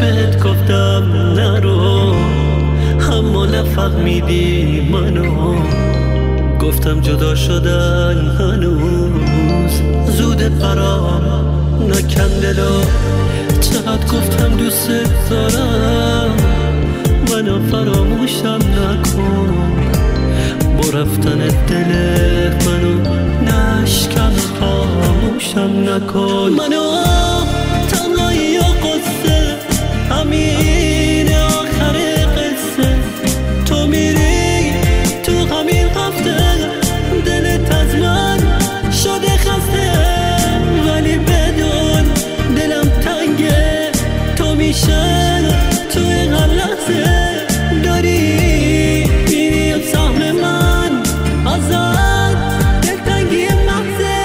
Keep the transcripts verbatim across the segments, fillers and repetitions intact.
بهت گفتم نرو، اما نفهمیدی منو. گفتم جدا شدن هنوز زوده برام، نکن دلو. چقدر گفتم دوست دارم، منو فراموشم نکن. با رفتن دل منو نشکن، خاموشم نکن. منو تنهایی و قصه، همین آخر قصه. تو میری تو همین هفته، دلت از من شده خسته. ولی بدون دلم تنگه، تو میشه توی هر لحظه. داری میری و سهم من ازت دلتنگی محضه.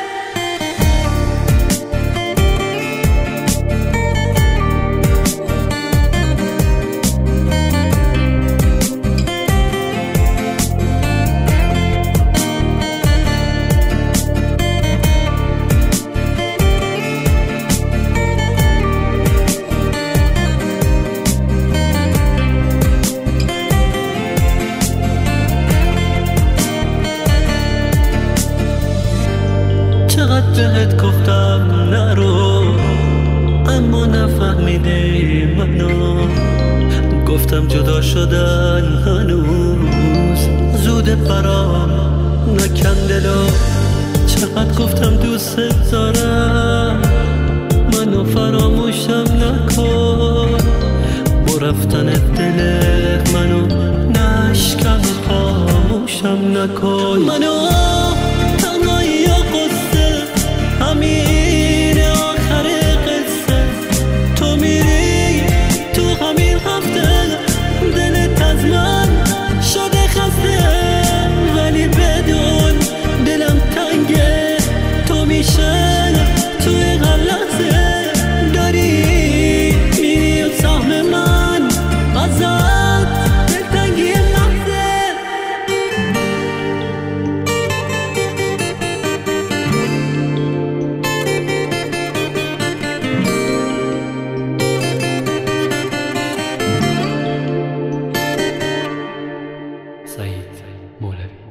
چقدر بهت گفتم نرو، اما نفهمیدی منو. گفتم جدا شدن هنوز زوده برام، نکن دلو. چقدر گفتم دوست دارم، منو فراموشم نکن. با رفتن دل منو نشکن، خاموشم نکن. منو تنهایی و قصه، همین آخر قصه. تو میری تو همین هفته، دلت از من شده خسته. ولی بدون دلم تنگه، تو میشه توی هر لحظه. داری میری و سهم من ازت دلتنگی محضه. سعید مولوی.